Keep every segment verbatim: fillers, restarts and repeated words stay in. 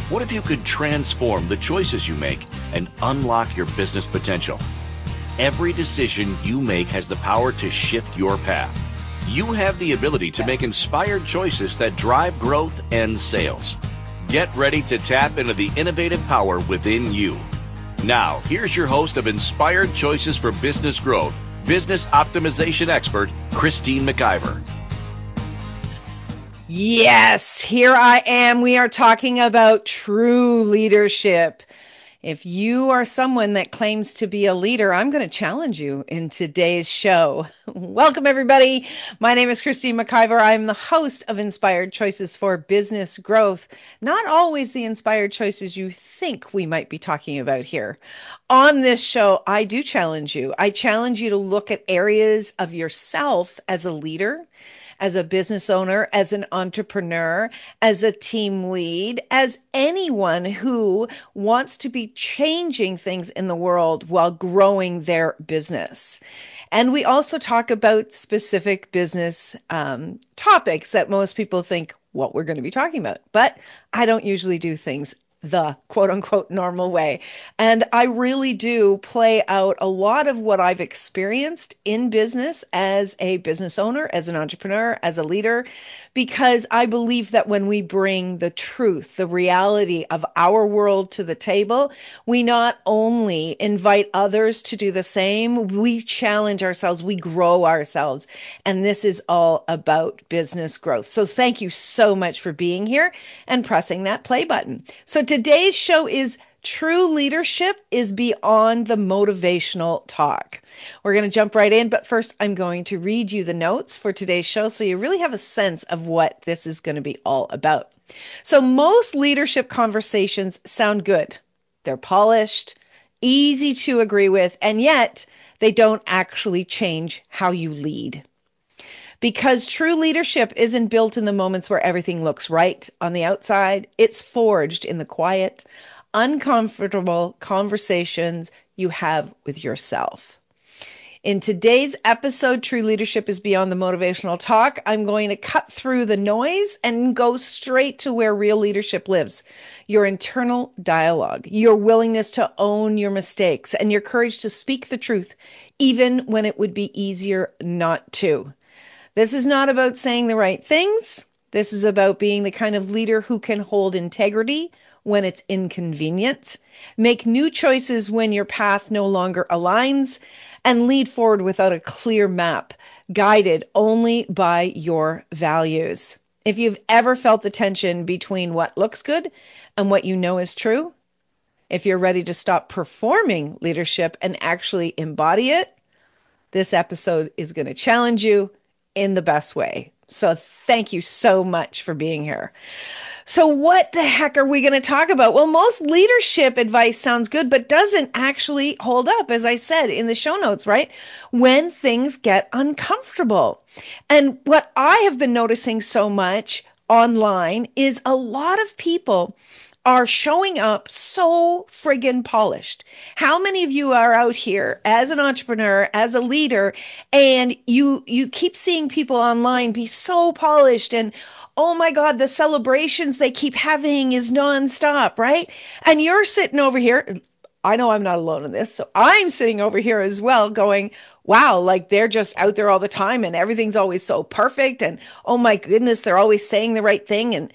What if you could transform the choices you make and unlock your business potential? Every decision you make has the power to shift your path. You have the ability to make inspired choices that drive growth and sales. Get ready to tap into the innovative power within you. Now, here's your host of Inspired Choices for Business Growth, business optimization expert, Christine McIver. Yes, here I am. We are talking about true leadership. If you are someone that claims to be a leader, I'm going to challenge you in today's show. Welcome, everybody. My name is Christine McIver. I'm the host of Inspired Choices for Business Growth. Not always the inspired choices you think we might be talking about here. On this show, I do challenge you. I challenge you to look at areas of yourself as a leader, as a business owner, as an entrepreneur, as a team lead, as anyone who wants to be changing things in the world while growing their business. And we also talk about specific business um, topics that most people think what we're going to be talking about. But I don't usually do things the quote unquote normal way. And I really do play out a lot of what I've experienced in business as a business owner, as an entrepreneur, as a leader, because I believe that when we bring the truth, the reality of our world to the table, we not only invite others to do the same, we challenge ourselves, we grow ourselves. And this is all about business growth. So thank you so much for being here and pressing that play button. So today's show is True Leadership is Beyond the Motivational Talk. We're going to jump right in, but first I'm going to read you the notes for today's show so you really have a sense of what this is going to be all about. So most leadership conversations sound good. They're polished, easy to agree with, and yet they don't actually change how you lead. Because true leadership isn't built in the moments where everything looks right on the outside. It's forged in the quiet, uncomfortable conversations you have with yourself. In today's episode, True Leadership is Beyond the Motivational Talk, I'm going to cut through the noise and go straight to where real leadership lives. Your internal dialogue, your willingness to own your mistakes, and your courage to speak the truth, even when it would be easier not to. This is not about saying the right things. This is about being the kind of leader who can hold integrity when it's inconvenient, make new choices when your path no longer aligns, and lead forward without a clear map, guided only by your values. If you've ever felt the tension between what looks good and what you know is true, if you're ready to stop performing leadership and actually embody it, this episode is going to challenge you in the best way. So thank you so much for being here. So what the heck are we going to talk about? Well, most leadership advice sounds good, but doesn't actually hold up, as I said in the show notes, right? When things get uncomfortable. And what I have been noticing so much online is a lot of people are showing up so friggin' polished. How many of you are out here as an entrepreneur, as a leader, and you you keep seeing people online be so polished and, oh my God, the celebrations they keep having is nonstop, right? And you're sitting over here. I know I'm not alone in this. So I'm sitting over here as well going, wow, like they're just out there all the time and everything's always so perfect. And oh my goodness, they're always saying the right thing. And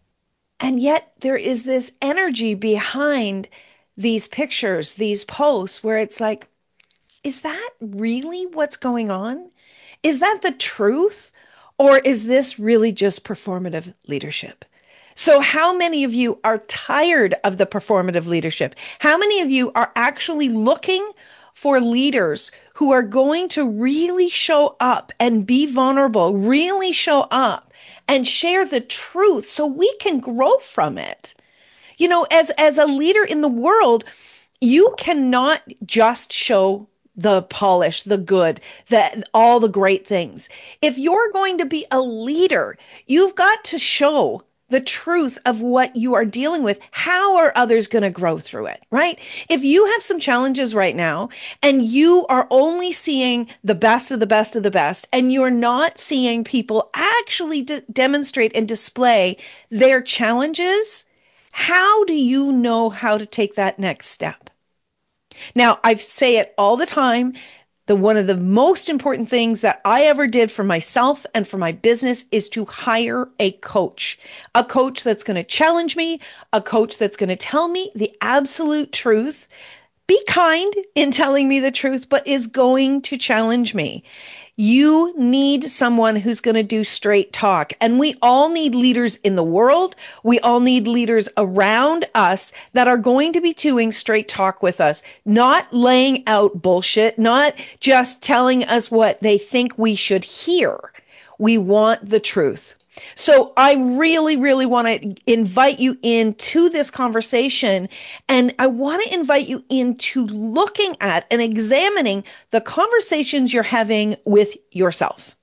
And yet there is this energy behind these pictures, these posts, where it's like, is that really what's going on? Is that the truth? Or is this really just performative leadership? So how many of you are tired of the performative leadership? How many of you are actually looking for leaders who are going to really show up and be vulnerable, really show up and share the truth so we can grow from it? You know, as, as a leader in the world, you cannot just show the polish, the good, the, all the great things. If you're going to be a leader, you've got to show the truth of what you are dealing with. How are others going to grow through it, right? If you have some challenges right now and you are only seeing the best of the best of the best, and you're not seeing people actually de- demonstrate and display their challenges, How do you know how to take that next step? Now, I say it all the time. The one of the most important things that I ever did for myself and for my business is to hire a coach, a coach that's going to challenge me, a coach that's going to tell me the absolute truth, be kind in telling me the truth, but is going to challenge me. You need someone who's going to do straight talk. And we all need leaders in the world. We all need leaders around us that are going to be doing straight talk with us, not laying out bullshit, not just telling us what they think we should hear. We want the truth. So I really, really want to invite you into this conversation, and I want to invite you into looking at and examining the conversations you're having with yourself.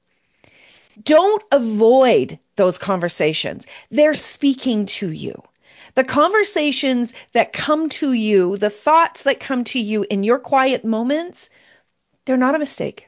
Don't avoid those conversations. They're speaking to you. The conversations that come to you, the thoughts that come to you in your quiet moments, they're not a mistake.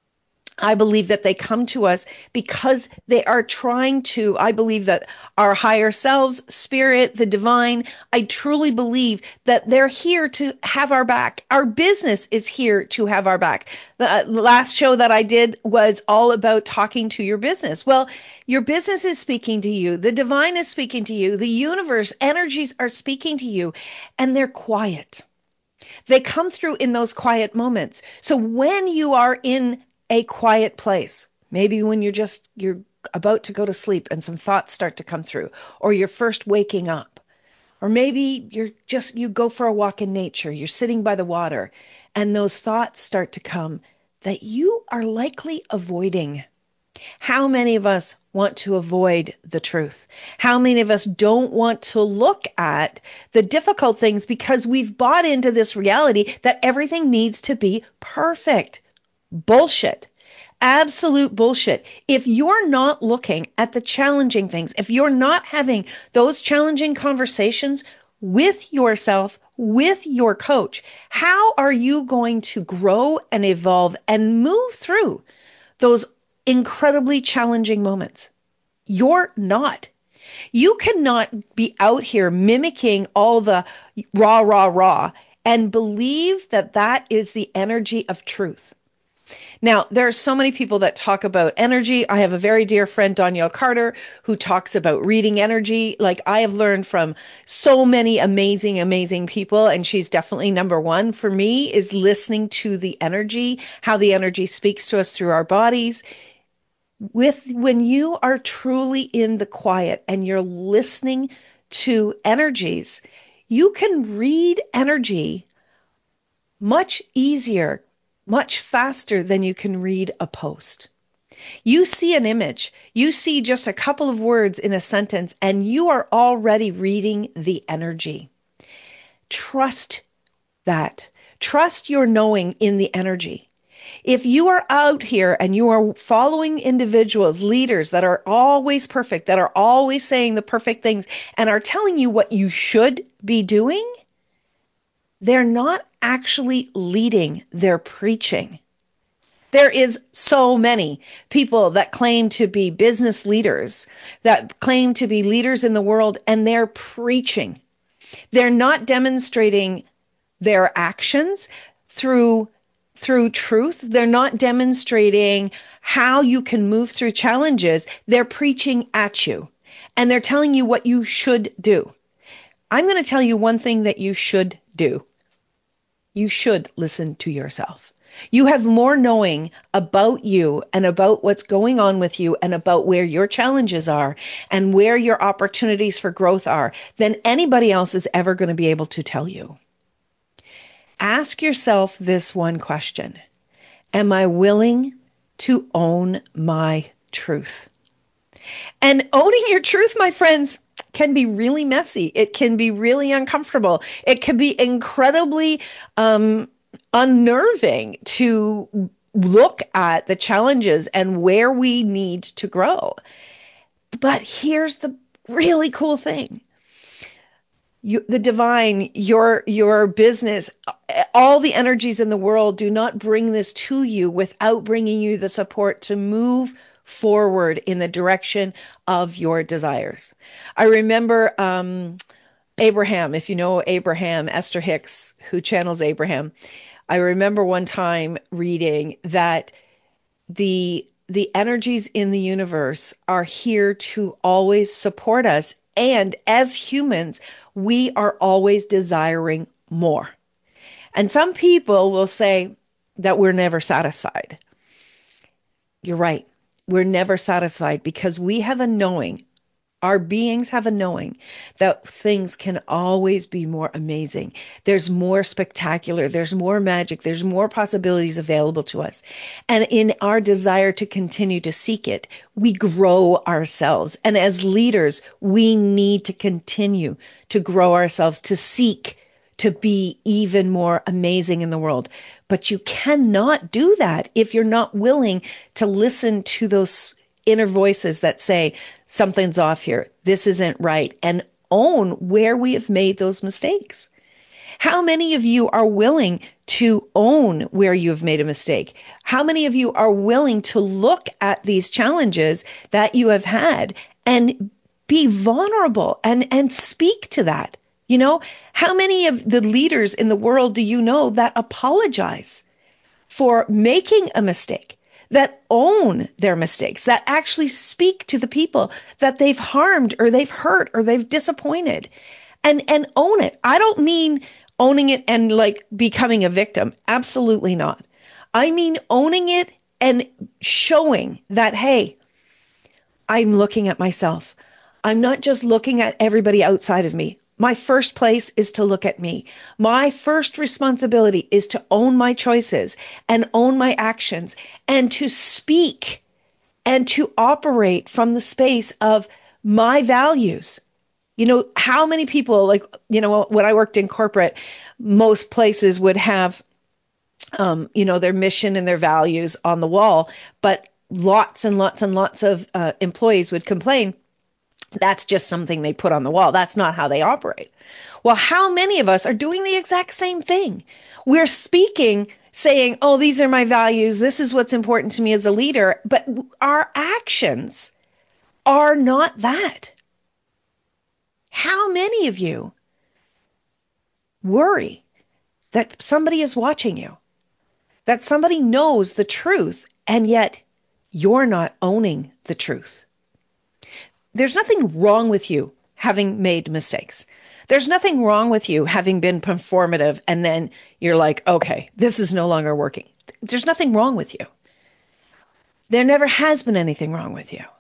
I believe that they come to us because they are trying to, I believe that our higher selves, spirit, the divine, I truly believe that they're here to have our back. Our business is here to have our back. The last show that I did was all about talking to your business. Well, your business is speaking to you. The divine is speaking to you. The universe, energies are speaking to you, and they're quiet. They come through in those quiet moments. So when you are in a quiet place, maybe when you're just, you're about to go to sleep and some thoughts start to come through, or you're first waking up, or maybe you're just, you go for a walk in nature, you're sitting by the water, and those thoughts start to come that you are likely avoiding. How many of us want to avoid the truth? How many of us don't want to look at the difficult things because we've bought into this reality that everything needs to be perfect? Bullshit. Absolute bullshit. If you're not looking at the challenging things, if you're not having those challenging conversations with yourself, with your coach, how are you going to grow and evolve and move through those incredibly challenging moments? You're not. You cannot be out here mimicking all the rah, rah, rah and believe that that is the energy of truth. Now, there are so many people that talk about energy. I have a very dear friend, Danielle Carter, who talks about reading energy. Like, I have learned from so many amazing, amazing people, and she's definitely number one for me, is listening to the energy, how the energy speaks to us through our bodies. With when you are truly in the quiet and you're listening to energies, you can read energy much easier, much faster than you can read a post. You see an image, you see just a couple of words in a sentence, and you are already reading the energy. Trust that. Trust your knowing in the energy. If you are out here and you are following individuals, leaders that are always perfect, that are always saying the perfect things and are telling you what you should be doing, they're not actually leading, they're preaching. There is so many people that claim to be business leaders, that claim to be leaders in the world, and they're preaching. They're not demonstrating their actions through through truth. They're not demonstrating how you can move through challenges. They're preaching at you, and they're telling you what you should do. I'm going to tell you one thing that you should do. You should listen to yourself. You have more knowing about you and about what's going on with you and about where your challenges are and where your opportunities for growth are than anybody else is ever going to be able to tell you. Ask yourself this one question. Am I willing to own my truth? And owning your truth, my friends, can be really messy. It can be really uncomfortable. It can be incredibly um, unnerving to look at the challenges and where we need to grow. But here's the really cool thing. You, the divine, your your business, all the energies in the world do not bring this to you without bringing you the support to move forward in the direction of your desires. I remember um, Abraham, if you know Abraham, Esther Hicks, who channels Abraham, I remember one time reading that the the energies in the universe are here to always support us. And as humans, we are always desiring more. And some people will say that we're never satisfied. You're right. We're never satisfied because we have a knowing. Our beings have a knowing that things can always be more amazing. There's more spectacular. There's more magic. There's more possibilities available to us. And in our desire to continue to seek it, we grow ourselves. And as leaders, we need to continue to grow ourselves, to seek to be even more amazing in the world. But you cannot do that if you're not willing to listen to those inner voices that say, something's off here, this isn't right, and own where we have made those mistakes. How many of you are willing to own where you have made a mistake? How many of you are willing to look at these challenges that you have had and be vulnerable and, and speak to that? You know, how many of the leaders in the world do you know that apologize for making a mistake, that own their mistakes, that actually speak to the people that they've harmed or they've hurt or they've disappointed, and, and own it? I don't mean owning it and like becoming a victim. Absolutely not. I mean owning it and showing that, hey, I'm looking at myself. I'm not just looking at everybody outside of me. My first place is to look at me. My first responsibility is to own my choices and own my actions and to speak and to operate from the space of my values. You know, how many people, like, you know, when I worked in corporate, most places would have, um, you know, their mission and their values on the wall, but lots and lots and lots of uh, employees would complain. That's just something they put on the wall. That's not how they operate. Well, how many of us are doing the exact same thing? We're speaking, saying, oh, these are my values. This is what's important to me as a leader. But our actions are not that. How many of you worry that somebody is watching you, that somebody knows the truth, and yet you're not owning the truth? There's nothing wrong with you having made mistakes. There's nothing wrong with you having been performative and then you're like, okay, this is no longer working. There's nothing wrong with you. There never has been anything wrong with you.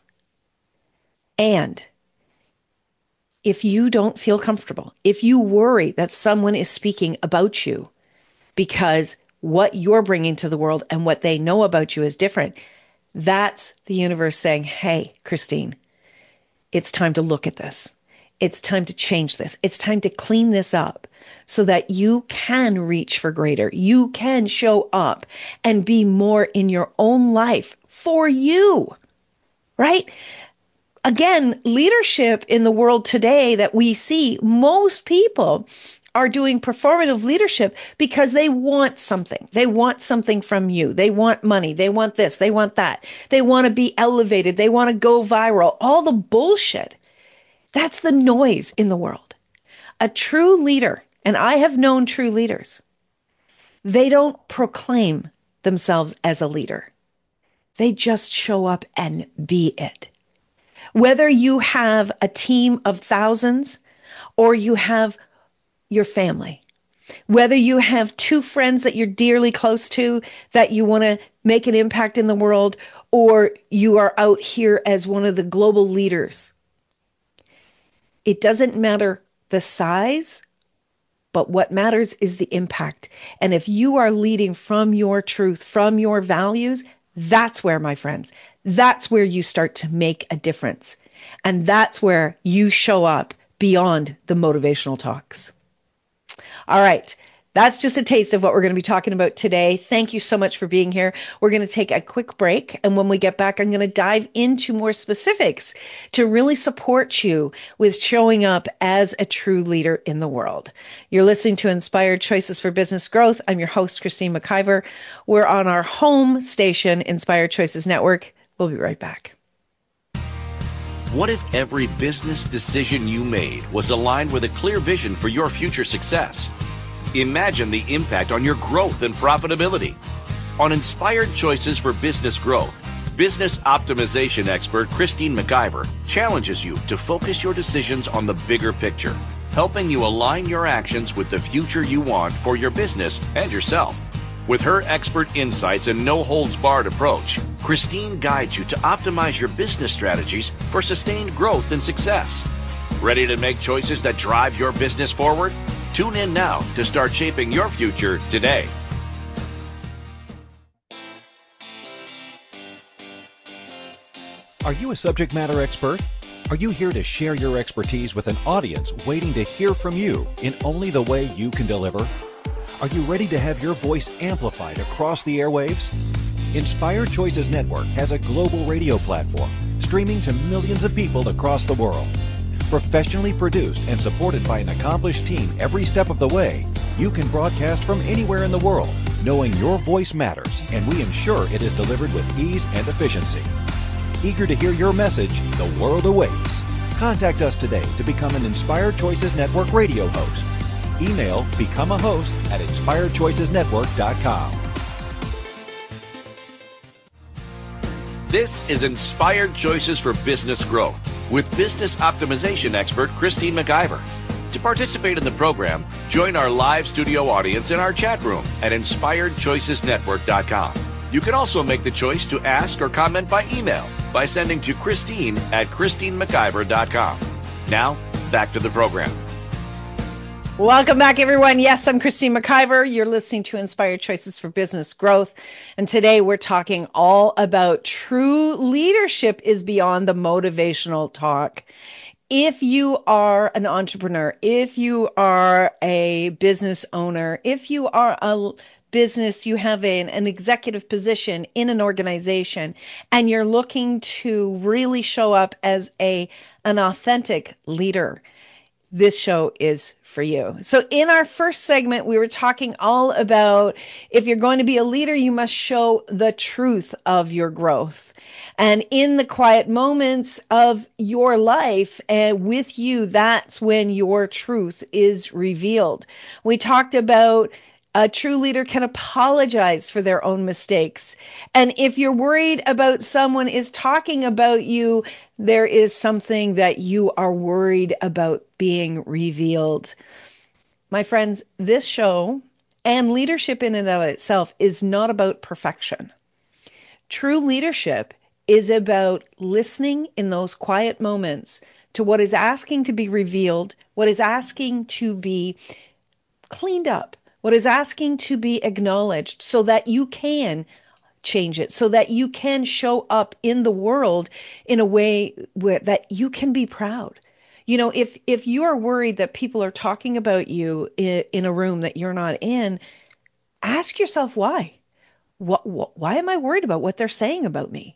And if you don't feel comfortable, if you worry that someone is speaking about you because what you're bringing to the world and what they know about you is different, that's the universe saying, hey, Christine, it's time to look at this. It's time to change this. It's time to clean this up so that you can reach for greater. You can show up and be more in your own life for you, right? Again, leadership in the world today that we see, most people are doing performative leadership because they want something. They want something from you. They want money. They want this. They want that. They want to be elevated. They want to go viral. All the bullshit. That's the noise in the world. A true leader, and I have known true leaders, they don't proclaim themselves as a leader. They just show up and be it. Whether you have a team of thousands or you have your family, whether you have two friends that you're dearly close to that you want to make an impact in the world, or you are out here as one of the global leaders, it doesn't matter the size, but what matters is the impact. And if you are leading from your truth, from your values, that's where, my friends, that's where you start to make a difference. And that's where you show up beyond the motivational talks. All right. That's just a taste of what we're going to be talking about today. Thank you so much for being here. We're going to take a quick break. And when we get back, I'm going to dive into more specifics to really support you with showing up as a true leader in the world. You're listening to Inspired Choices for Business Growth. I'm your host, Christine McIver. We're on our home station, Inspired Choices Network. We'll be right back. What if every business decision you made was aligned with a clear vision for your future success? Imagine the impact on your growth and profitability. On Inspired Choices for Business Growth, business optimization expert Christine McIver challenges you to focus your decisions on the bigger picture, helping you align your actions with the future you want for your business and yourself. With her expert insights and no-holds-barred approach, Christine guides you to optimize your business strategies for sustained growth and success. Ready to make choices that drive your business forward? Tune in now to start shaping your future today. Are you a subject matter expert? Are you here to share your expertise with an audience waiting to hear from you in only the way you can deliver? Are you ready to have your voice amplified across the airwaves? Inspired Choices Network has a global radio platform streaming to millions of people across the world. Professionally produced and supported by an accomplished team every step of the way, you can broadcast from anywhere in the world, knowing your voice matters, and we ensure it is delivered with ease and efficiency. Eager to hear your message, the world awaits. Contact us today to become an Inspired Choices Network radio host. Email become a host at inspired choices network dot com. This is Inspired Choices for Business Growth with business optimization expert Christine McIver. To participate in the program, join our live studio audience in our chat room at inspired choices network dot com. You can also make the choice to ask or comment by email by sending to Christine at christine mciver dot com. Now, back to the program. Welcome back, everyone. Yes, I'm Christine McIver. You're listening to Inspired Choices for Business Growth. And today we're talking all about true leadership is beyond the motivational talk. If you are an entrepreneur, if you are a business owner, if you are a business, you have an, an executive position in an organization, and you're looking to really show up as a an authentic leader, this show is for you. So in our first segment, we were talking all about if you're going to be a leader, you must show the truth of your growth. And in the quiet moments of your life and with you, that's when your truth is revealed. We talked about a true leader can apologize for their own mistakes. And if you're worried about someone is talking about you, there is something that you are worried about being revealed. My friends, this show and leadership in and of itself is not about perfection. True leadership is about listening in those quiet moments to what is asking to be revealed, what is asking to be cleaned up, what is asking to be acknowledged so that you can change it, so that you can show up in the world in a way where, that you can be proud. You know, if if you are worried that people are talking about you in, in a room that you're not in, ask yourself why. What, what, why am I worried about what they're saying about me?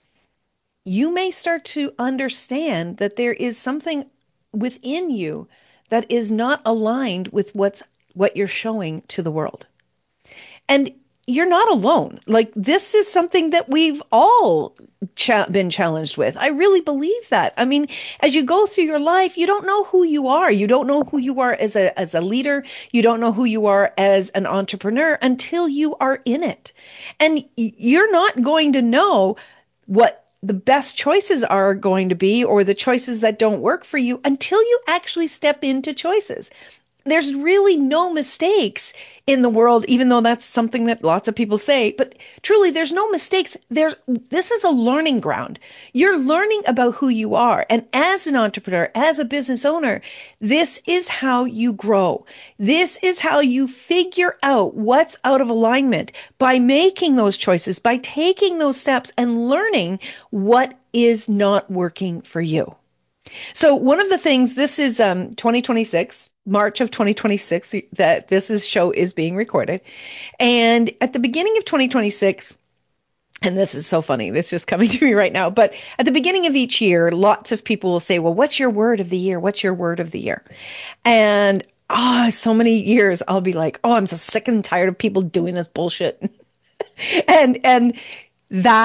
You may start to understand that there is something within you that is not aligned with what's what you're showing to the world. And you're not alone. Like, this is something that we've all cha- been challenged with. I really believe that. I mean, as you go through your life, you don't know who you are. You don't know who you are as a as a leader. You don't know who you are as an entrepreneur until you are in it. And you're not going to know what the best choices are going to be or the choices that don't work for you until you actually step into choices. There's really no mistakes in the world, even though that's something that lots of people say. But truly, there's no mistakes. There's, this is a learning ground. You're learning about who you are. And as an entrepreneur, as a business owner, this is how you grow. This is how you figure out what's out of alignment by making those choices, by taking those steps and learning what is not working for you. So one of the things, this is um, twenty twenty-six, March of twenty twenty-six, that this is, show is being recorded. And at the beginning of twenty twenty-six, and this is so funny, this is just coming to me right now, but at the beginning of each year, lots of people will say, well, what's your word of the year? What's your word of the year? And oh, so many years I'll be like, oh, I'm so sick and tired of people doing this bullshit. and and that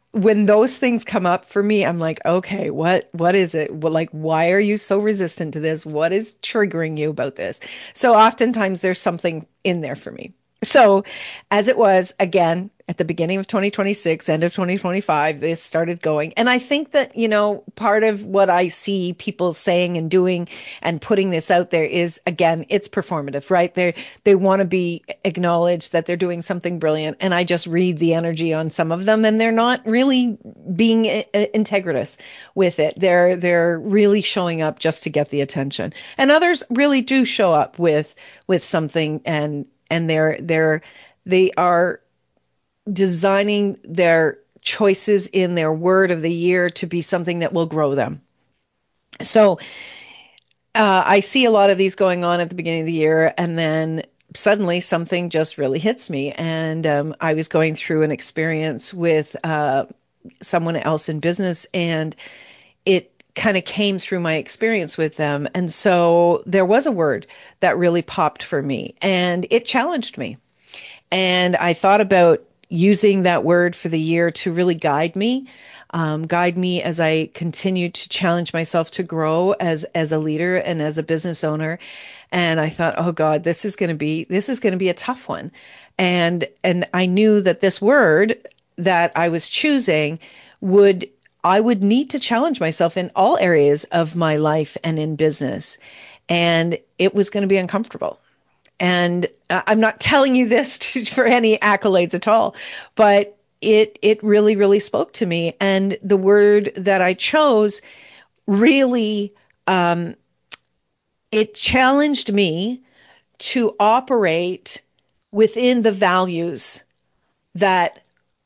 when those things come up for me, I'm like, okay, what what is it? Well, like, why are you so resistant to this? What is triggering you about this? So oftentimes there's something in there for me. So as it was, again, at the beginning of twenty twenty-six, end of twenty twenty-five, this started going. And I think that, you know, part of what I see people saying and doing and putting this out there is, again, it's performative, right? They they want to be acknowledged that they're doing something brilliant. And I just read the energy on some of them, and they're not really being integritous with it. They're they're really showing up just to get the attention. And others really do show up with with something, and and they're they're they are designing their choices in their word of the year to be something that will grow them. So uh, I see a lot of these going on at the beginning of the year, and then suddenly something just really hits me. And um, I was going through an experience with uh, someone else in business, and it kind of came through my experience with them. And so there was a word that really popped for me, and it challenged me. And I thought about using that word for the year to really guide me, um, guide me as I continue to challenge myself to grow as as a leader and as a business owner. And I thought, oh God, this is going to be this is going to be a tough one. And and I knew that this word that I was choosing would I would need to challenge myself in all areas of my life and in business. And it was going to be uncomfortable. And uh, I'm not telling you this to, for any accolades at all, but it it really, really spoke to me. And the word that I chose really, um, it challenged me to operate within the values that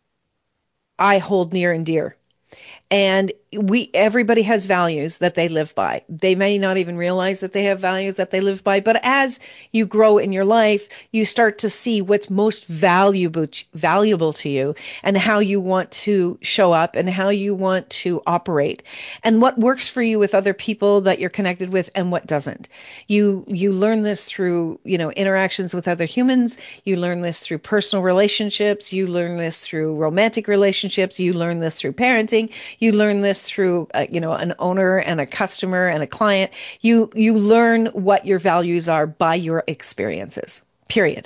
I hold near and dear. And we, everybody has values that they live by. They may not even realize that they have values that they live by, but as you grow in your life, you start to see what's most valuable, valuable to you, and how you want to show up and how you want to operate, and what works for you with other people that you're connected with and what doesn't. You, you learn this through, you know, interactions with other humans. You learn this through personal relationships. You learn this through romantic relationships. You learn this through parenting. You learn this through, uh, you know, an owner and a customer and a client. You you learn what your values are by your experiences, period.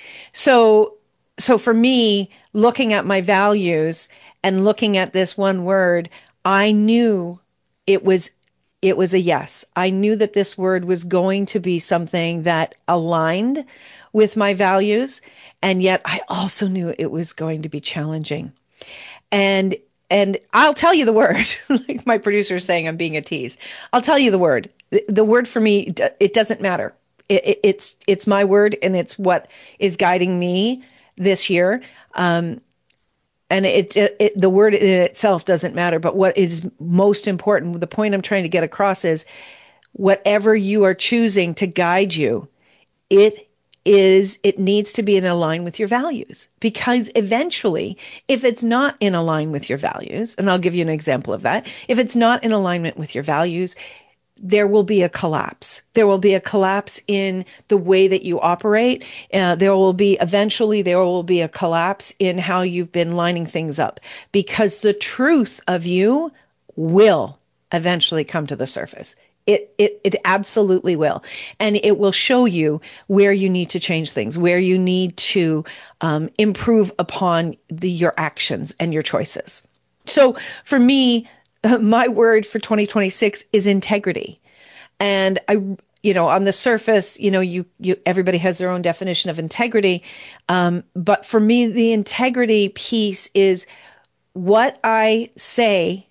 So so for me, looking at my values and looking at this one word, I knew it was it was a yes. I knew that this word was going to be something that aligned with my values, and yet I also knew it was going to be challenging. And And I'll tell you the word, like my producer is saying I'm being a tease. I'll tell you the word. The, the word for me, it doesn't matter. It, it, it's it's my word, and it's what is guiding me this year. Um, and it, it, it the word in itself doesn't matter, but what is most important, the point I'm trying to get across is whatever you are choosing to guide you, it is it needs to be in line with your values, because eventually, if it's not in line with your values, and I'll give you an example of that, if it's not in alignment with your values, there will be a collapse. There will be a collapse in the way that you operate. Uh, there will be eventually there will be a collapse in how you've been lining things up, because the truth of you will eventually come to the surface. It, it it absolutely will. And it will show you where you need to change things, where you need to um, improve upon the, your actions and your choices. So for me, uh, my word for twenty twenty-six is integrity. And I, you know, on the surface, you know, you, you everybody has their own definition of integrity. Um, but for me, the integrity piece is what I say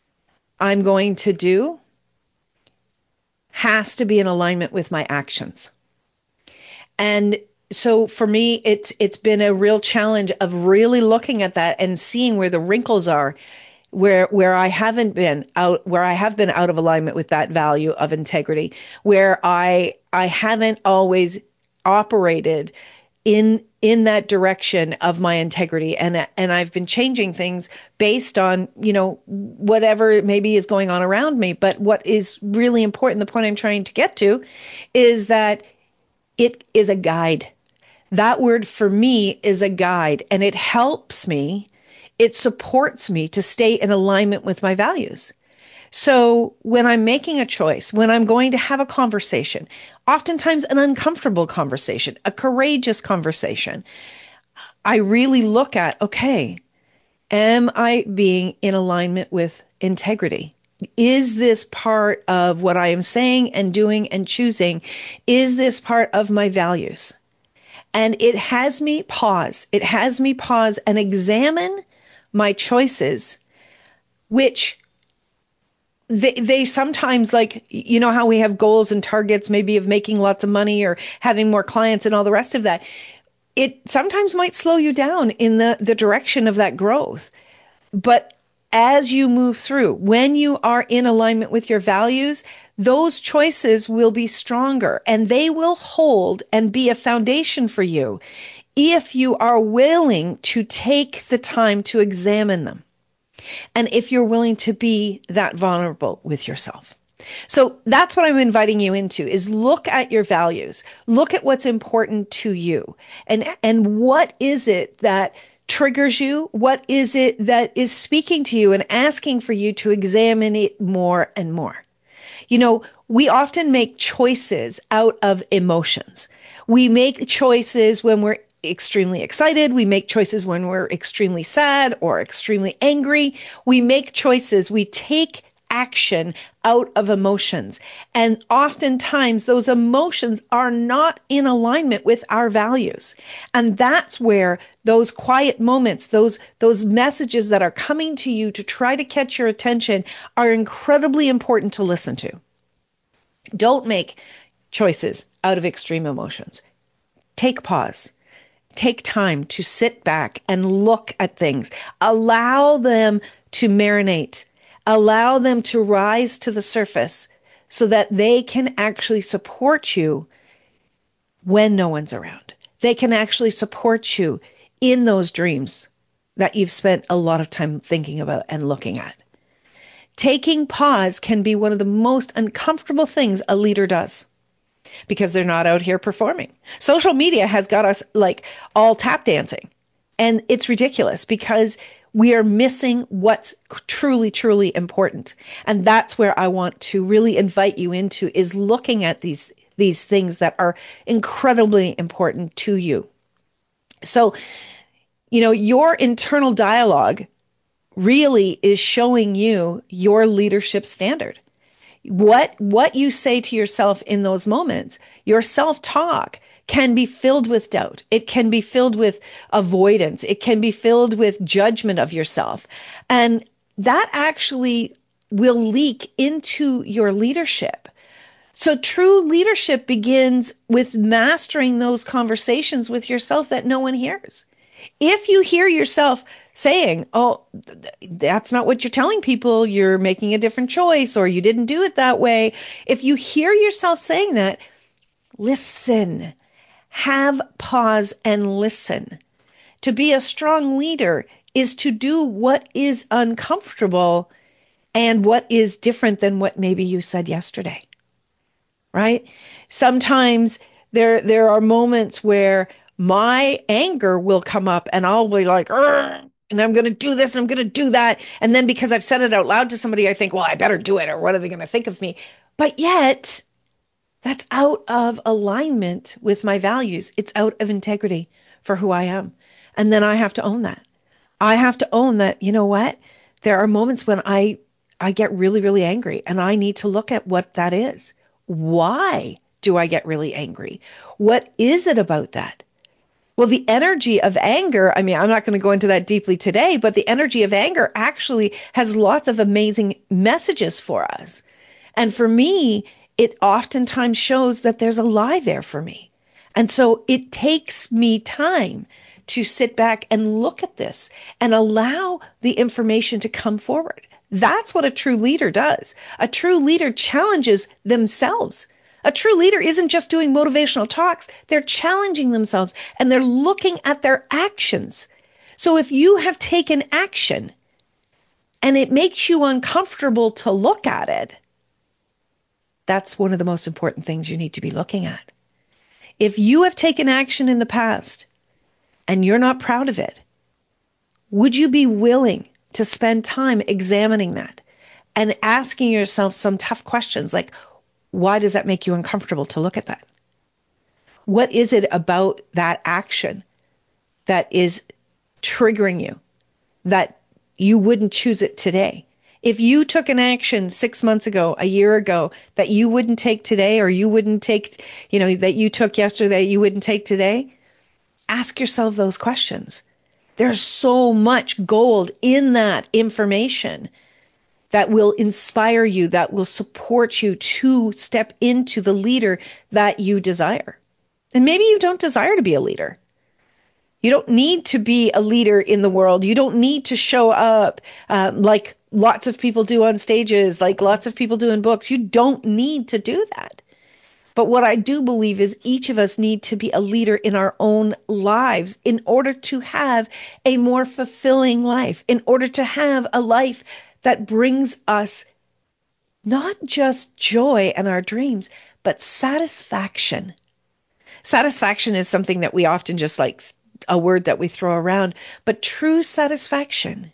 I'm going to do has to be in alignment with my actions. And so for me, it's it's been a real challenge of really looking at that and seeing where the wrinkles are, where where I haven't been out, where I have been out of alignment with that value of integrity, where I I haven't always operated in in that direction of my integrity, and and I've been changing things based on, you know, whatever maybe is going on around me. But what is really important, the point I'm trying to get to, is that it is a guide. That word for me is a guide, and it helps me it supports me to stay in alignment with my values. So when I'm making a choice, when I'm going to have a conversation, oftentimes an uncomfortable conversation, a courageous conversation, I really look at, okay, am I being in alignment with integrity? Is this part of what I am saying and doing and choosing? Is this part of my values? And it has me pause. It has me pause and examine my choices, which they, they sometimes, like, you know how we have goals and targets, maybe of making lots of money or having more clients and all the rest of that. It sometimes might slow you down in the, the direction of that growth. But as you move through, when you are in alignment with your values, those choices will be stronger and they will hold and be a foundation for you if you are willing to take the time to examine them. And if you're willing to be that vulnerable with yourself. So that's what I'm inviting you into, is look at your values. Look at what's important to you. And, and what is it that triggers you? What is it that is speaking to you and asking for you to examine it more and more? You know, we often make choices out of emotions. We make choices when we're extremely excited. We make choices when we're extremely sad or extremely angry. We make choices. We take action out of emotions. And oftentimes those emotions are not in alignment with our values. And that's where those quiet moments, those, those messages that are coming to you to try to catch your attention are incredibly important to listen to. Don't make choices out of extreme emotions. Take pause. Take time to sit back and look at things. Allow them to marinate. Allow them to rise to the surface so that they can actually support you when no one's around. They can actually support you in those dreams that you've spent a lot of time thinking about and looking at. Taking pause can be one of the most uncomfortable things a leader does, because they're not out here performing. Social media has got us like all tap dancing. And it's ridiculous because we are missing what's truly, truly important. And that's where I want to really invite you into, is looking at these, these things that are incredibly important to you. So, you know, your internal dialogue really is showing you your leadership standard. What what you say to yourself in those moments, your self-talk can be filled with doubt. It can be filled with avoidance. It can be filled with judgment of yourself. And that actually will leak into your leadership. So true leadership begins with mastering those conversations with yourself that no one hears. If you hear yourself saying, oh, that's not what you're telling people, you're making a different choice, or you didn't do it that way. If you hear yourself saying that, listen, have pause and listen. To be a strong leader is to do what is uncomfortable and what is different than what maybe you said yesterday, right? Sometimes there, there are moments where my anger will come up and I'll be like, and I'm going to do this and I'm going to do that. And then because I've said it out loud to somebody, I think, well, I better do it, or what are they going to think of me? But yet that's out of alignment with my values. It's out of integrity for who I am. And then I have to own that. I have to own that, you know what? There are moments when I, I get really, really angry, and I need to look at what that is. Why do I get really angry? What is it about that? Well, the energy of anger, I mean, I'm not going to go into that deeply today, but the energy of anger actually has lots of amazing messages for us. And for me, it oftentimes shows that there's a lie there for me. And so it takes me time to sit back and look at this and allow the information to come forward. That's what a true leader does. A true leader challenges themselves. A true leader isn't just doing motivational talks. They're challenging themselves and they're looking at their actions. So if you have taken action and it makes you uncomfortable to look at it, that's one of the most important things you need to be looking at. If you have taken action in the past and you're not proud of it, Would you be willing to spend time examining that and asking yourself some tough questions like, why does that make you uncomfortable to look at that? What is it about that action that is triggering you that you wouldn't choose it today? If you took an action six months ago, a year ago, that you wouldn't take today, or you wouldn't take, you know, that you took yesterday, you wouldn't take today, ask yourself those questions. There's so much gold in that information that will inspire you, that will support you to step into the leader that you desire. And maybe you don't desire to be a leader. You don't need to be a leader in the world. You don't need to show up um, like lots of people do on stages, like lots of people do in books. You don't need to do that. But what I do believe is each of us need to be a leader in our own lives in order to have a more fulfilling life, in order to have a life that brings us not just joy and our dreams, but satisfaction. Satisfaction is something that we often just like a word that we throw around, but true satisfaction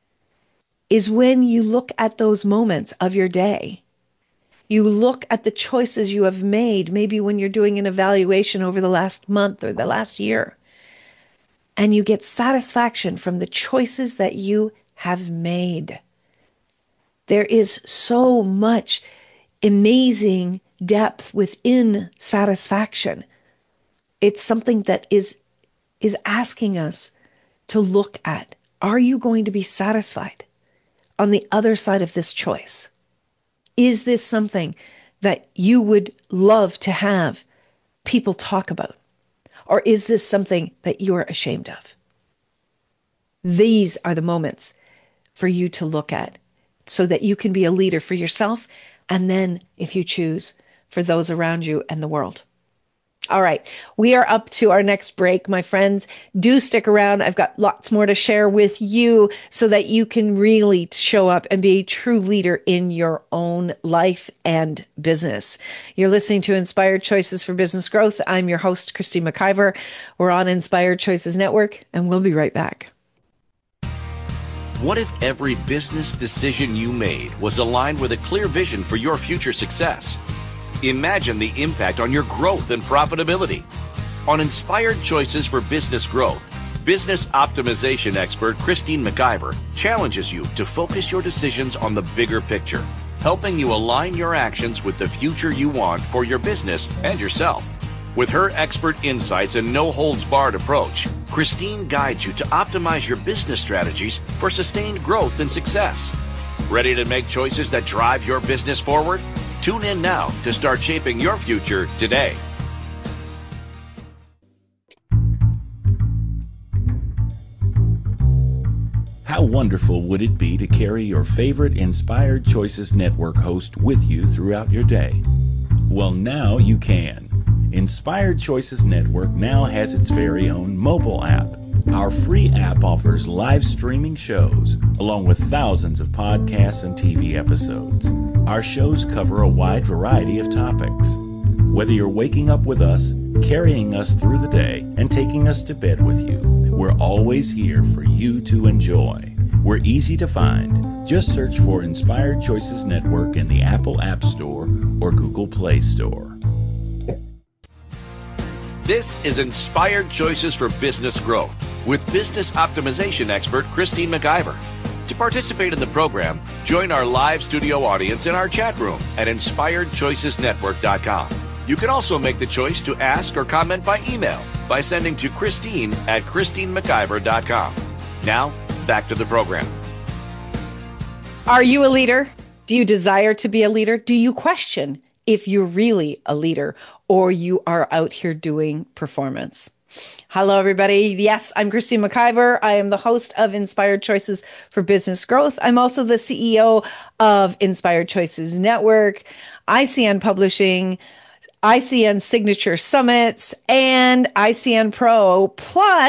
is when you look at those moments of your day. You look at the choices you have made, maybe when you're doing an evaluation over the last month or the last year, and you get satisfaction from the choices that you have made. There is so much amazing depth within satisfaction. It's something that is is asking us to look at, are you going to be satisfied on the other side of this choice? Is this something that you would love to have people talk about? Or is this something that you're ashamed of? These are the moments for you to look at so that you can be a leader for yourself and then, if you choose, for those around you and the world. All right, we are up to our next break, my friends. Do stick around. I've got lots more to share with you so that you can really show up and be a true leader in your own life and business. You're listening to Inspired Choices for Business Growth. I'm your host, Christine McIver. We're on Inspired Choices Network, and we'll be right back. What if every business decision you made was aligned with a clear vision for your future success? Imagine the impact on your growth and profitability. On Inspired Choices for Business Growth, business optimization expert Christine McIver challenges you to focus your decisions on the bigger picture, helping you align your actions with the future you want for your business and yourself. With her expert insights and no-holds-barred approach, Christine guides you to optimize your business strategies for sustained growth and success. Ready to make choices that drive your business forward? Tune in now to start shaping your future today. How wonderful would it be to carry your favorite Inspired Choices Network host with you throughout your day? Well, now you can. Inspired Choices Network now has its very own mobile app. Our free app offers live streaming shows, along with thousands of podcasts and T V episodes. Our shows cover a wide variety of topics. Whether you're waking up with us, carrying us through the day, and taking us to bed with you, we're always here for you to enjoy. We're easy to find. Just search for Inspired Choices Network in the Apple App Store or Google Play Store. This is Inspired Choices for Business Growth with business optimization expert Christine McIver. To participate in the program, join our live studio audience in our chat room at inspired choices network dot com. You can also make the choice to ask or comment by email by sending to Christine at christine mciver dot com. Now, back to the program. Are you a leader? Do you desire to be a leader? Do you question if you're really a leader or you are out here doing performance? Hello, everybody. Yes, I'm Christine McIver. I am the host of Inspired Choices for Business Growth. I'm also the C E O of Inspired Choices Network, I C N Publishing, I C N Signature Summits, and I C N Pro, plus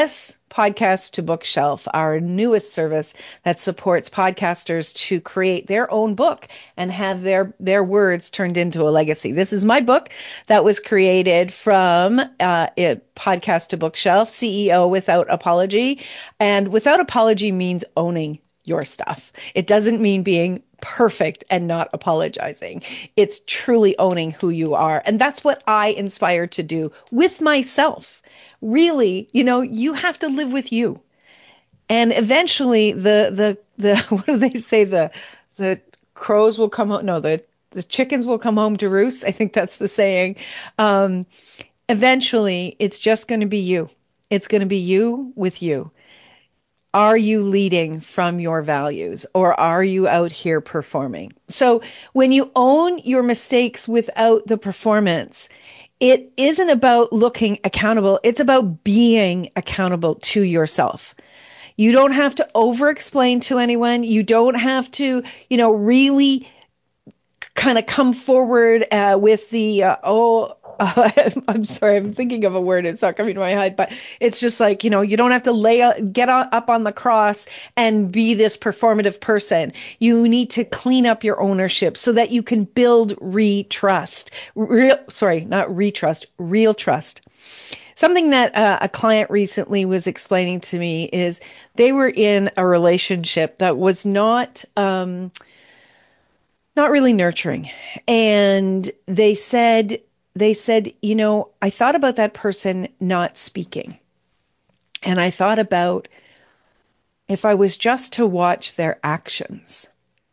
Podcast to Bookshelf, our newest service that supports podcasters to create their own book and have their, their words turned into a legacy. This is my book that was created from uh, it, Podcast to Bookshelf, C E O Without Apology. And without apology means owning your stuff. It doesn't mean being perfect and not apologizing. It's truly owning who you are. And that's what I inspire to do with myself. Really, you know, you have to live with you. And eventually the, the, the, what do they say? The, the crows will come home. No, the, the chickens will come home to roost. I think that's the saying. Um, eventually it's just going to be you. It's going to be you with you. Are you leading from your values, or are you out here performing? So when you own your mistakes without the performance, it isn't about looking accountable. It's about being accountable to yourself. You don't have to over-explain to anyone. You don't have to, you know, really kind of come forward uh, with the, uh, oh, uh, I'm sorry, I'm thinking of a word. It's not coming to my head, but it's just like, you know, you don't have to lay out, get up on the cross and be this performative person. You need to clean up your ownership so that you can build re-trust. Real, sorry, not re-trust, real trust. Something that uh, a client recently was explaining to me is they were in a relationship that was not, um, not really nurturing. And they said, they said, you know, I thought about that person not speaking. And I thought about if I was just to watch their actions,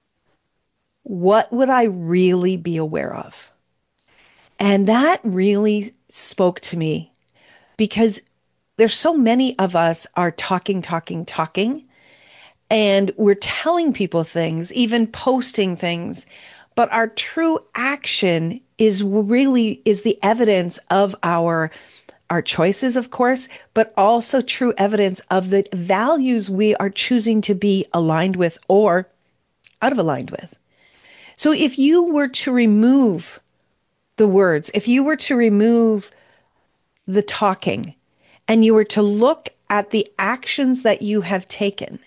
what would I really be aware of? And that really spoke to me, because there's so many of us are talking, talking, talking, and we're telling people things, even posting things, but our true action is really is the evidence of our our choices, of course, but also true evidence of the values we are choosing to be aligned with or out of aligned with. So if you were to remove the words, if you were to remove the talking, and you were to look at the actions that you have taken,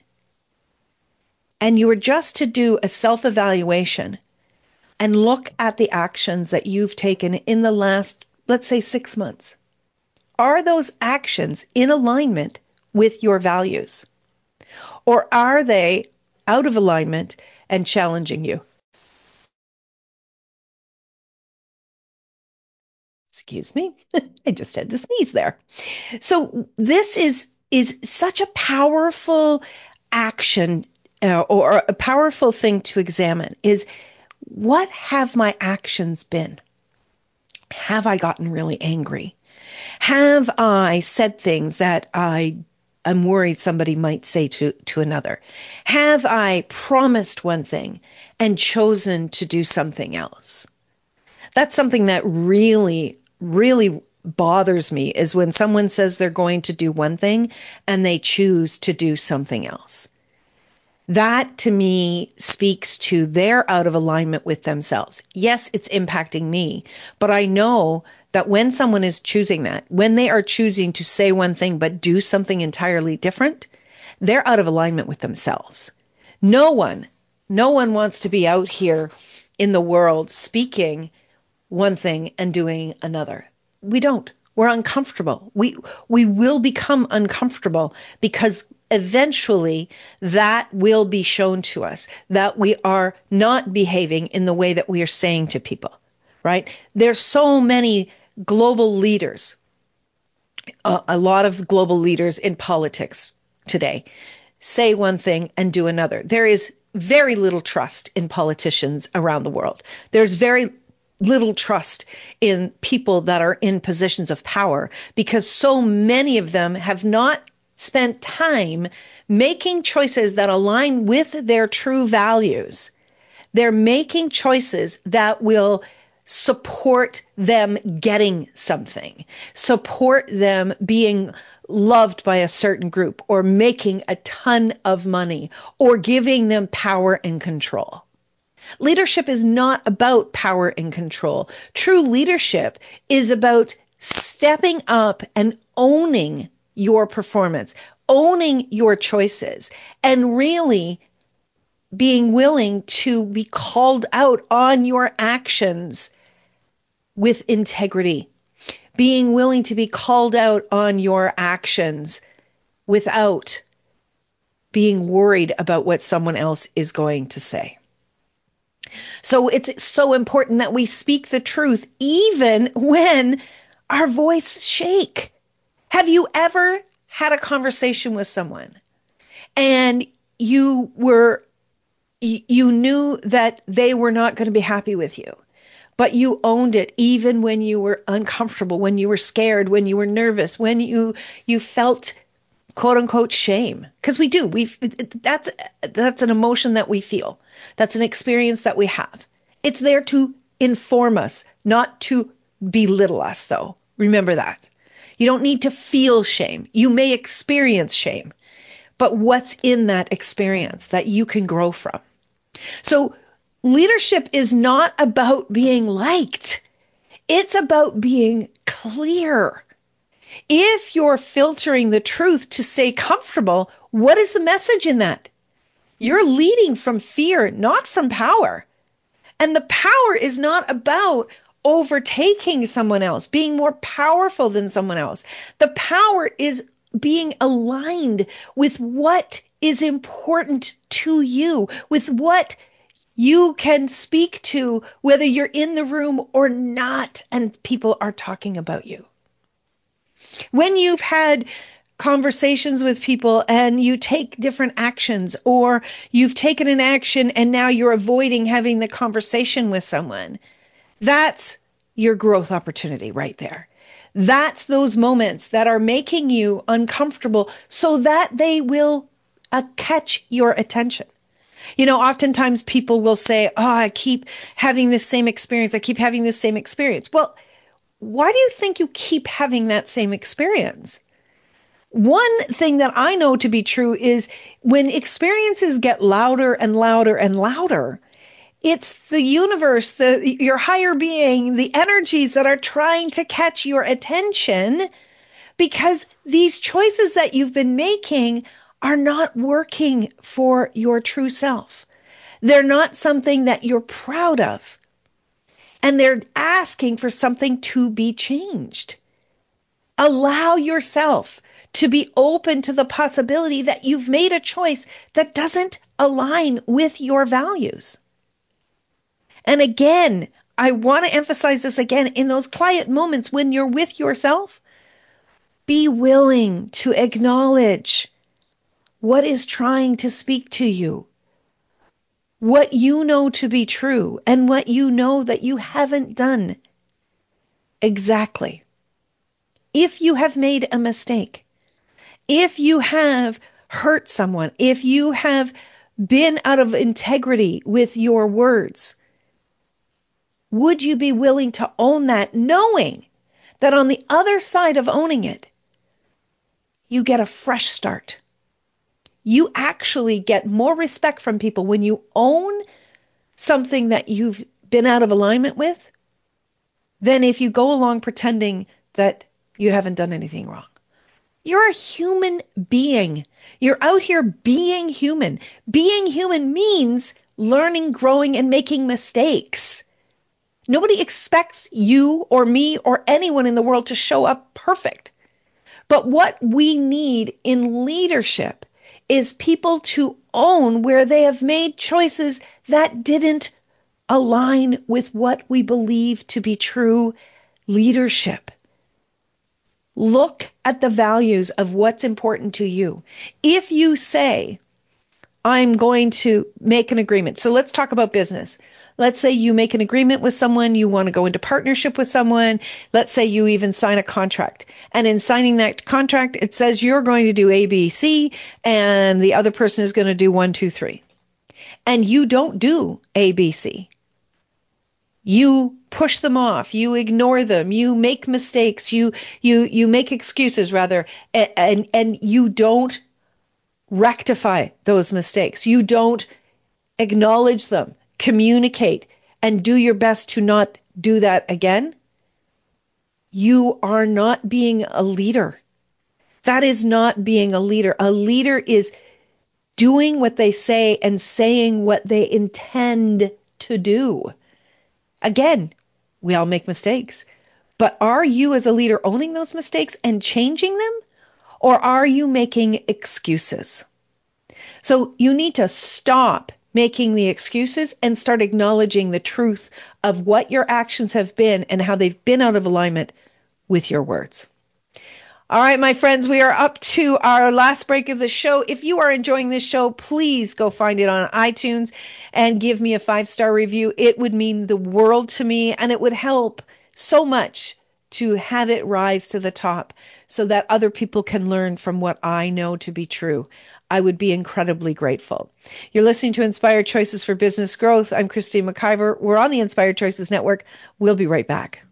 and you were just to do a self-evaluation and look at the actions that you've taken in the last, let's say, six months. Are those actions in alignment with your values? Or are they out of alignment and challenging you? Excuse me. I just had to sneeze there. So this is, is such a powerful action uh, or a powerful thing to examine is, what have my actions been? Have I gotten really angry? Have I said things that I am worried somebody might say to, to another? Have I promised one thing and chosen to do something else? That's something that really, really bothers me, is when someone says they're going to do one thing and they choose to do something else. That, to me, speaks to they're out of alignment with themselves. Yes, it's impacting me, but I know that when someone is choosing that, when they are choosing to say one thing but do something entirely different, they're out of alignment with themselves. No one, no one wants to be out here in the world speaking one thing and doing another. We don't. We're uncomfortable. We we will become uncomfortable because eventually that will be shown to us, that we are not behaving in the way that we are saying to people, right? There's so many global leaders, uh, a lot of global leaders in politics today say one thing and do another. There is very little trust in politicians around the world. There's very little trust in people that are in positions of power, because so many of them have not spent time making choices that align with their true values. They're making choices that will support them getting something, support them being loved by a certain group, or making a ton of money, or giving them power and control. Leadership is not about power and control. True leadership is about stepping up and owning your performance, owning your choices and really being willing to be called out on your actions with integrity, being willing to be called out on your actions without being worried about what someone else is going to say. So it's so important that we speak the truth even when our voice shake. Have you ever had a conversation with someone and you were you knew that they were not going to be happy with you, but you owned it even when you were uncomfortable, when you were scared, when you were nervous, when you you felt quote unquote shame? Because we do. We that's that's an emotion that we feel. That's an experience that we have. It's there to inform us, not to belittle us, though. Remember that. You don't need to feel shame. You may experience shame, but what's in that experience that you can grow from? So leadership is not about being liked. It's about being clear. If you're filtering the truth to stay comfortable, what is the message in that? You're leading from fear, not from power. And the power is not about overtaking someone else, being more powerful than someone else. The power is being aligned with what is important to you, with what you can speak to, whether you're in the room or not, and people are talking about you. When you've had conversations with people and you take different actions, or you've taken an action and now you're avoiding having the conversation with someone, that's your growth opportunity right there. That's those moments that are making you uncomfortable so that they will uh, catch your attention. You know, oftentimes people will say, oh, I keep having this same experience. I keep having this same experience. Well, why do you think you keep having that same experience? One thing that I know to be true is when experiences get louder and louder and louder, it's the universe, the your higher being, the energies that are trying to catch your attention, because these choices that you've been making are not working for your true self. They're not something that you're proud of. And they're asking for something to be changed. Allow yourself to be open to the possibility that you've made a choice that doesn't align with your values. And again, I want to emphasize this again, in those quiet moments when you're with yourself, be willing to acknowledge what is trying to speak to you, what you know to be true, and what you know that you haven't done exactly. If you have made a mistake, if you have hurt someone, if you have been out of integrity with your words, would you be willing to own that, knowing that on the other side of owning it, you get a fresh start? You actually get more respect from people when you own something that you've been out of alignment with than if you go along pretending that you haven't done anything wrong. You're a human being. You're out here being human. Being human means learning, growing, and making mistakes. Nobody expects you or me or anyone in the world to show up perfect. But what we need in leadership is people to own where they have made choices that didn't align with what we believe to be true leadership. Look at the values of what's important to you. If you say, I'm going to make an agreement. So let's talk about business. Let's say you make an agreement with someone, you want to go into partnership with someone. Let's say you even sign a contract. And in signing that contract, it says you're going to do A, B, C, and the other person is going to do one, two, three. And you don't do A, B, C. You push them off, you ignore them, you make mistakes, you you you make excuses rather, and, and, and you don't rectify those mistakes. You don't acknowledge them, communicate, and do your best to not do that again. You are not being a leader. That is not being a leader. A leader is doing what they say and saying what they intend to do. Again, we all make mistakes. But are you as a leader owning those mistakes and changing them? Or are you making excuses? So you need to stop making the excuses and start acknowledging the truth of what your actions have been and how they've been out of alignment with your words. All right, my friends, we are up to our last break of the show. If you are enjoying this show, please go find it on iTunes and give me a five-star review. It would mean the world to me, and it would help so much to have it rise to the top so that other people can learn from what I know to be true. I would be incredibly grateful. You're listening to Inspired Choices for Business Growth. I'm Christine McIver. We're on the Inspired Choices Network. We'll be right back.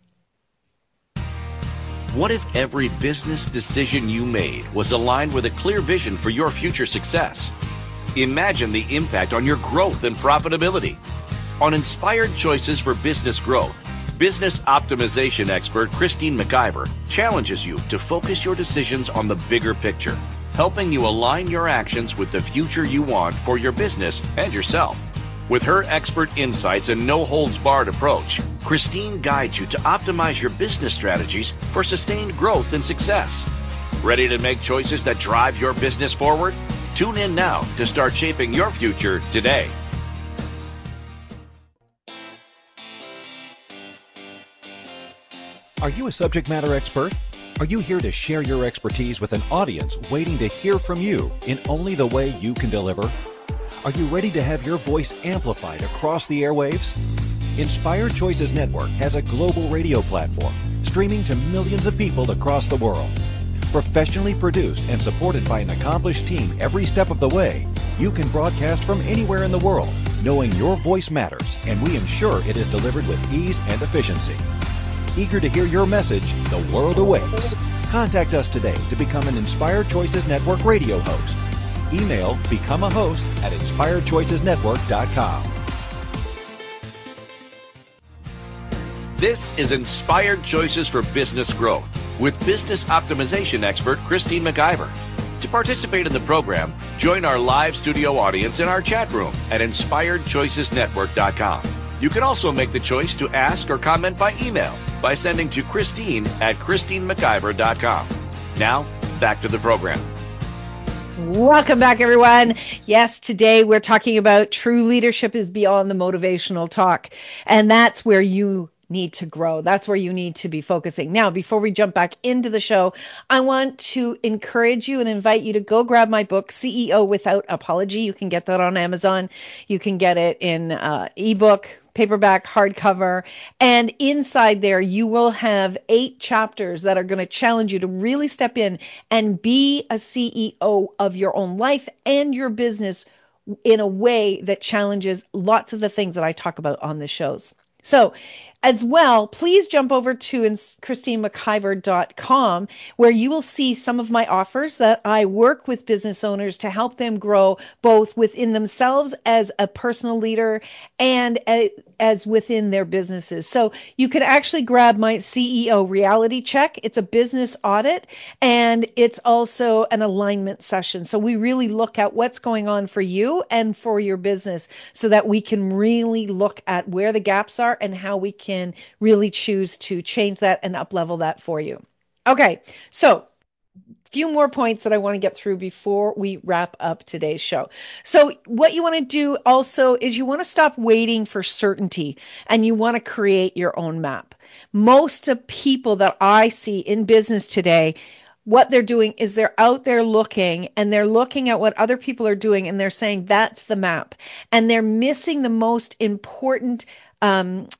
What if every business decision you made was aligned with a clear vision for your future success? Imagine the impact on your growth and profitability. On Inspired Choices for Business Growth, business optimization expert Christine McIver challenges you to focus your decisions on the bigger picture, helping you align your actions with the future you want for your business and yourself. With her expert insights and no-holds-barred approach, Christine guides you to optimize your business strategies for sustained growth and success. Ready to make choices that drive your business forward? Tune in now to start shaping your future today. Are you a subject matter expert? Are you here to share your expertise with an audience waiting to hear from you in only the way you can deliver? Are you ready to have your voice amplified across the airwaves? Inspired Choices Network has a global radio platform streaming to millions of people across the world. Professionally produced and supported by an accomplished team every step of the way, you can broadcast from anywhere in the world, knowing your voice matters, and we ensure it is delivered with ease and efficiency. Eager to hear your message, the world awaits. Contact us today to become an Inspired Choices Network radio host. Email become a host at inspired choices network dot com. This is Inspired Choices for Business Growth with business optimization expert Christine McIver. To participate in the program, join our live studio audience in our chat room at inspired choices network dot com. You can also make the choice to ask or comment by email by sending to Christine at christine mciver dot com. Now, back to the program. Welcome back, everyone. Yes, today we're talking about true leadership is beyond the motivational talk. And that's where you need to grow. That's where you need to be focusing. Now, before we jump back into the show, I want to encourage you and invite you to go grab my book, C E O Without Apology. You can get that on Amazon. You can get it in uh, ebook, paperback, hardcover, and inside there you will have eight chapters that are going to challenge you to really step in and be a C E O of your own life and your business in a way that challenges lots of the things that I talk about on the shows. So as well, please jump over to christine mciver dot com where you will see some of my offers that I work with business owners to help them grow both within themselves as a personal leader and as within their businesses. So you can actually grab my C E O reality check. It's a business audit and it's also an alignment session. So we really look at what's going on for you and for your business so that we can really look at where the gaps are and how we can can really choose to change that and up-level that for you. Okay, so a few more points that I want to get through before we wrap up today's show. So what you want to do also is you want to stop waiting for certainty and you want to create your own map. Most of people that I see in business today, what they're doing is they're out there looking and they're looking at what other people are doing and they're saying that's the map. And they're missing the most important um,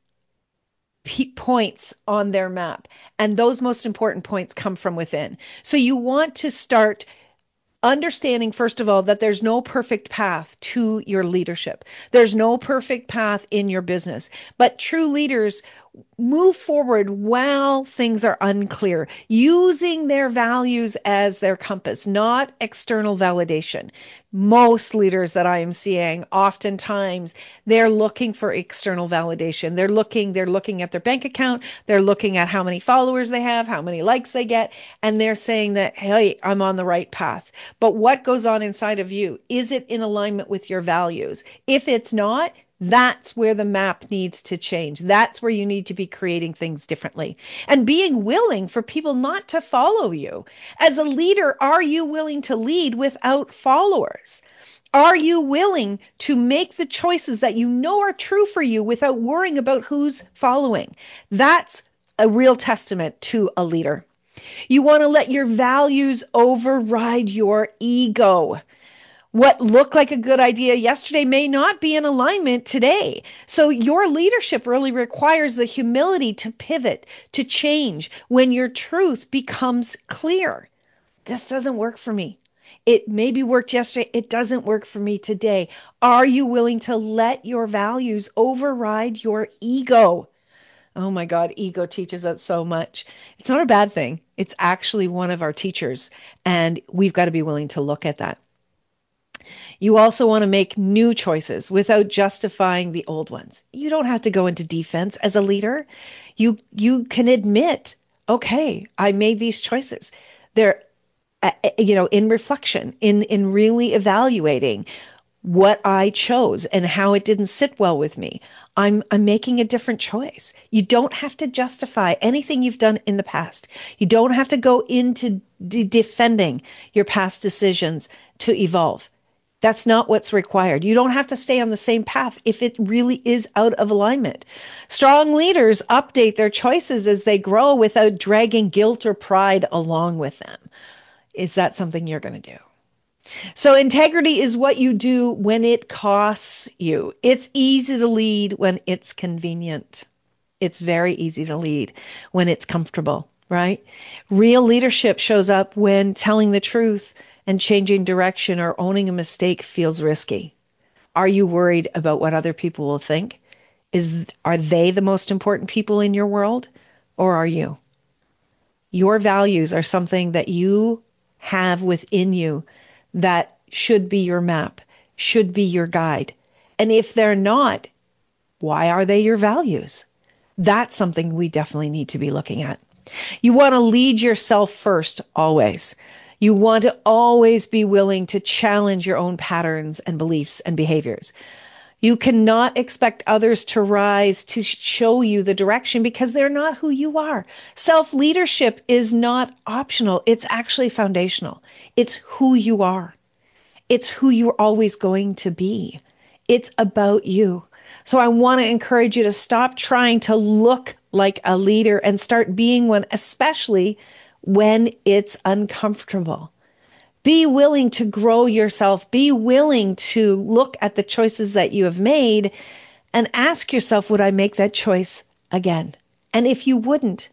points on their map. And those most important points come from within. So you want to start understanding, first of all, that there's no perfect path to your leadership. There's no perfect path in your business. But true leaders move forward while things are unclear, using their values as their compass, not external validation. Most leaders that I am seeing, oftentimes, they're looking for external validation. They're looking, they're looking at their bank account, they're looking at how many followers they have, how many likes they get, and they're saying that, hey, I'm on the right path. But what goes on inside of you? Is it in alignment with your values? If it's not, that's where the map needs to change. That's where you need to be creating things differently and being willing for people not to follow you. As a leader, are you willing to lead without followers? Are you willing to make the choices that you know are true for you without worrying about who's following? That's a real testament to a leader. You want to let your values override your ego. What looked like a good idea yesterday may not be in alignment today. So your leadership really requires the humility to pivot, to change when your truth becomes clear. This doesn't work for me. It maybe worked yesterday. It doesn't work for me today. Are you willing to let your values override your ego? Oh my God, ego teaches us so much. It's not a bad thing. It's actually one of our teachers, and we've got to be willing to look at that. You also want to make new choices without justifying the old ones. You don't have to go into defense as a leader. You you can admit, okay, I made these choices. They're, uh, you know, in reflection, in in really evaluating what I chose and how it didn't sit well with me. I'm I'm making a different choice. You don't have to justify anything you've done in the past. You don't have to go into de- defending your past decisions to evolve. That's not what's required. You don't have to stay on the same path if it really is out of alignment. Strong leaders update their choices as they grow without dragging guilt or pride along with them. Is that something you're going to do? So integrity is what you do when it costs you. It's easy to lead when it's convenient. It's very easy to lead when it's comfortable, right? Real leadership shows up when telling the truth and changing direction or owning a mistake feels risky. Are you worried about what other people will think? Is are they the most important people in your world, or are you? Your values are something that you have within you that should be your map, should be your guide. And if they're not, why are they your values? That's something we definitely need to be looking at. You want to lead yourself first, always. You want to always be willing to challenge your own patterns and beliefs and behaviors. You cannot expect others to rise to show you the direction because they're not who you are. Self-leadership is not optional. It's actually foundational. It's who you are. It's who you're always going to be. It's about you. So I want to encourage you to stop trying to look like a leader and start being one, especially when it's uncomfortable. Be willing to grow yourself. Be willing to look at the choices that you have made and ask yourself, would I make that choice again? And if you wouldn't,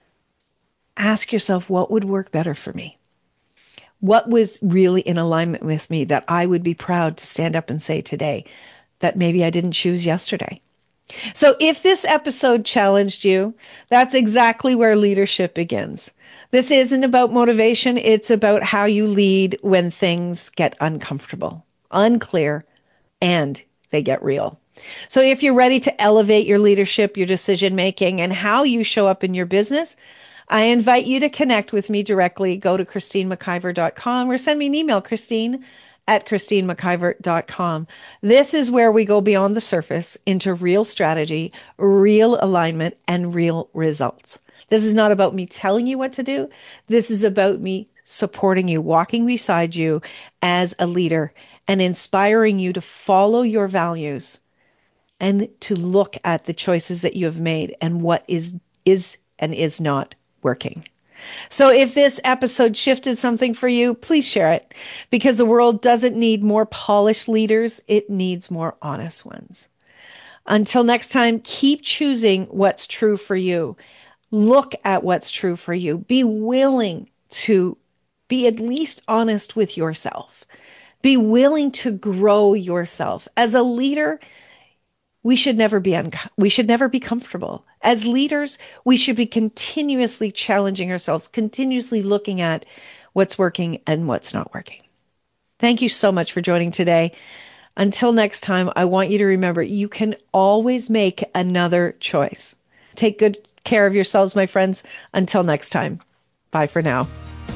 ask yourself, what would work better for me? What was really in alignment with me that I would be proud to stand up and say today that maybe I didn't choose yesterday? So if this episode challenged you, that's exactly where leadership begins. This isn't about motivation. It's about how you lead when things get uncomfortable, unclear, and they get real. So if you're ready to elevate your leadership, your decision making, and how you show up in your business, I invite you to connect with me directly. Go to Christine McIver dot com or send me an email, Christine at Christine McIver dot com. This is where we go beyond the surface into real strategy, real alignment, and real results. This is not about me telling you what to do. This is about me supporting you, walking beside you as a leader, and inspiring you to follow your values and to look at the choices that you have made and what is is and is not working. So if this episode shifted something for you, please share it, because the world doesn't need more polished leaders. It needs more honest ones. Until next time, keep choosing what's true for you. Look at what's true for you. Be willing to be at least honest with yourself. Be willing to grow yourself. As a leader, we should never be un- we should never be comfortable. As leaders, we should be continuously challenging ourselves, continuously looking at what's working and what's not working. Thank you so much for joining today. Until next time, I want you to remember you can always make another choice. Take good care of yourselves, my friends. Until next time. Bye for now.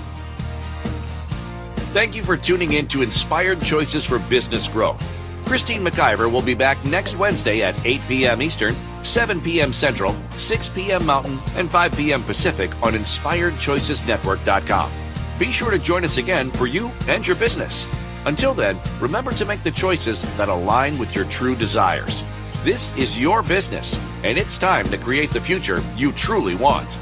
Thank you for tuning in to Inspired Choices for Business Growth. Christine McIver will be back next Wednesday at eight p.m. Eastern, seven p.m. Central, six p.m. Mountain, and five p.m. Pacific on inspired choices network dot com. Be sure to join us again for you and your business. Until then, remember to make the choices that align with your true desires. This is your business, and it's time to create the future you truly want.